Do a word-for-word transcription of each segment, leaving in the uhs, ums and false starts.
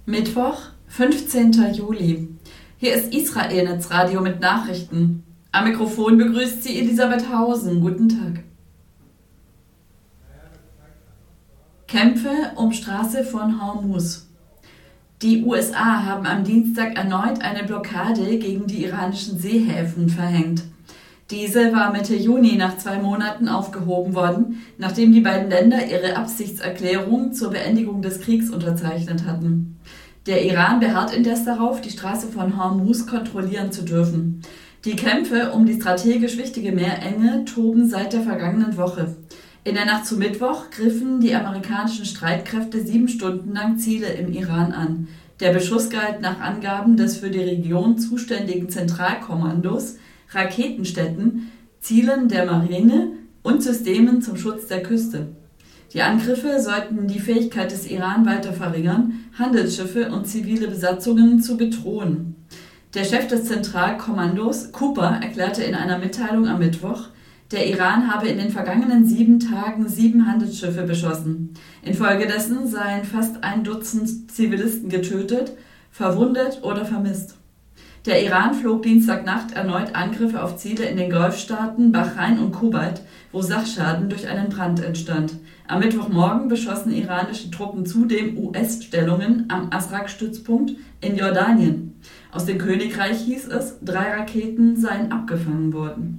Mittwoch, fünfzehnter Juli. Hier ist Israel Netzradio mit Nachrichten. Am Mikrofon begrüßt sie Elisabeth Hausen. Guten Tag. Kämpfe um Straße von Hormuz. Die U S A haben am Dienstag erneut eine Blockade gegen die iranischen Seehäfen verhängt. Diese war Mitte Juni nach zwei Monaten aufgehoben worden, nachdem die beiden Länder ihre Absichtserklärung zur Beendigung des Kriegs unterzeichnet hatten. Der Iran beharrt indes darauf, die Straße von Hormuz kontrollieren zu dürfen. Die Kämpfe um die strategisch wichtige Meerenge toben seit der vergangenen Woche. In der Nacht zu Mittwoch griffen die amerikanischen Streitkräfte sieben Stunden lang Ziele im Iran an. Der Beschuss galt nach Angaben des für die Region zuständigen Zentralkommandos Raketenstätten, Zielen der Marine und Systemen zum Schutz der Küste. Die Angriffe sollten die Fähigkeit des Iran weiter verringern, Handelsschiffe und zivile Besatzungen zu bedrohen. Der Chef des Zentralkommandos, Cooper, erklärte in einer Mitteilung am Mittwoch, der Iran habe in den vergangenen sieben Tagen sieben Handelsschiffe beschossen. Infolgedessen seien fast ein Dutzend Zivilisten getötet, verwundet oder vermisst. Der Iran flog Dienstagnacht erneut Angriffe auf Ziele in den Golfstaaten Bahrain und Kuwait, wo Sachschaden durch einen Brand entstand. Am Mittwochmorgen beschossen iranische Truppen zudem U S-Stellungen am Asrak-Stützpunkt in Jordanien. Aus dem Königreich hieß es, drei Raketen seien abgefangen worden.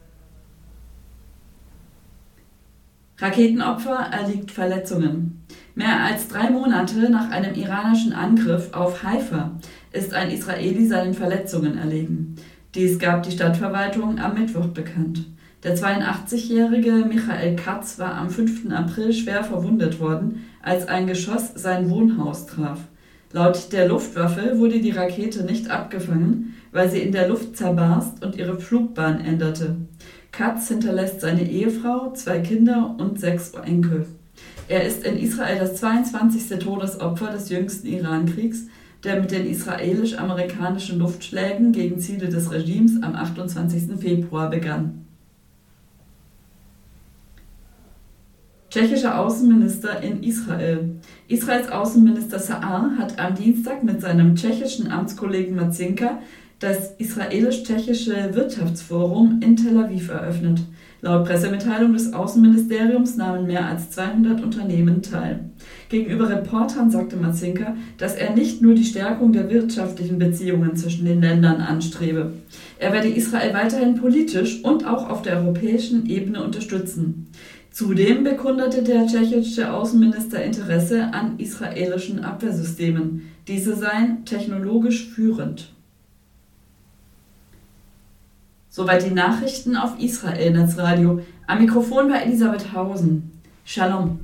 Raketenopfer erliegt Verletzungen. Mehr als drei Monate nach einem iranischen Angriff auf Haifa ist ein Israeli seinen Verletzungen erlegen. Dies gab die Stadtverwaltung am Mittwoch bekannt. Der zweiundachtzigjährige Michael Katz war am fünften April schwer verwundet worden, als ein Geschoss sein Wohnhaus traf. Laut der Luftwaffe wurde die Rakete nicht abgefangen, weil sie in der Luft zerbarst und ihre Flugbahn änderte. Katz hinterlässt seine Ehefrau, zwei Kinder und sechs Enkel. Er ist in Israel das zweiundzwanzigste Todesopfer des jüngsten Iran-Kriegs, der mit den israelisch-amerikanischen Luftschlägen gegen Ziele des Regimes am achtundzwanzigsten Februar begann. Tschechischer Außenminister in Israel. Israels Außenminister Saar hat am Dienstag mit seinem tschechischen Amtskollegen Marcinka das israelisch-tschechische Wirtschaftsforum in Tel Aviv eröffnet. Laut Pressemitteilung des Außenministeriums nahmen mehr als zweihundert Unternehmen teil. Gegenüber Reportern sagte Marcinka, dass er nicht nur die Stärkung der wirtschaftlichen Beziehungen zwischen den Ländern anstrebe. Er werde Israel weiterhin politisch und auch auf der europäischen Ebene unterstützen. Zudem bekundete der tschechische Außenminister Interesse an israelischen Abwehrsystemen. Diese seien technologisch führend. Soweit die Nachrichten auf Israel Netzradio. Am Mikrofon war Elisabeth Hausen. Shalom.